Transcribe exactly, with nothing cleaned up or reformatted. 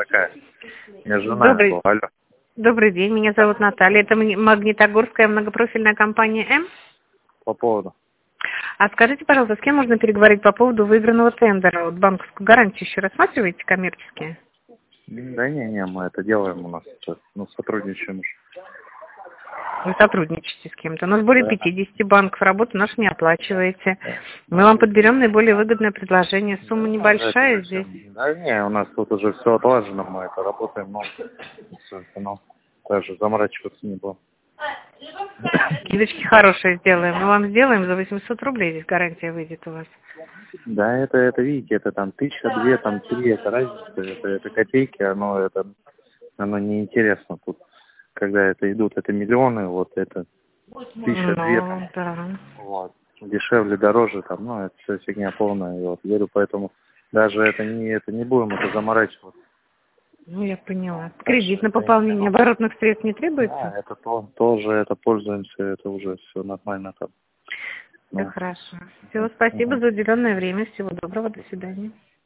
такая. Между нами Добрый, была. Алло. добрый день, меня зовут Наталья. Это Мни- Магнитогорская многопрофильная компания М. По поводу. А скажите, пожалуйста, с кем можно переговорить по поводу выигранного тендера? Вот банковскую гарантию еще рассматриваете коммерческие? Да не, не, мы это делаем у нас сейчас. Ну, сотрудничаем уже. Вы сотрудничаете с кем-то. У нас более Да. пятидесяти банков, работу нашу не оплачиваете. Да. Мы вам подберем наиболее выгодное предложение. Сумма Да, за это небольшая здесь. зачем? Да не, у нас тут уже все отлажено, мы это работаем, но все, ну, даже заморачиваться не будем. Скидочки хорошие сделаем. Мы вам сделаем за восемьсот рублей. Здесь гарантия выйдет у вас. Да, это, это, видите, это там тысяча, две, там три, это разница, это, это копейки, оно, это, оно неинтересно тут. Когда это идут, это миллионы, вот это тысяча, две, там, Ну, да. вот, дешевле, дороже, там, ну, это все фигня полная, и вот, говорю, поэтому даже это не, это не будем это заморачиваться. Ну, я поняла. Так Кредит что на это не пополнение оборотных средств не требуется? Да, это то, тоже, это пользуемся, это уже все нормально там. Все Ну, хорошо. Все, мгм. спасибо за уделенное время. Всего доброго. До свидания.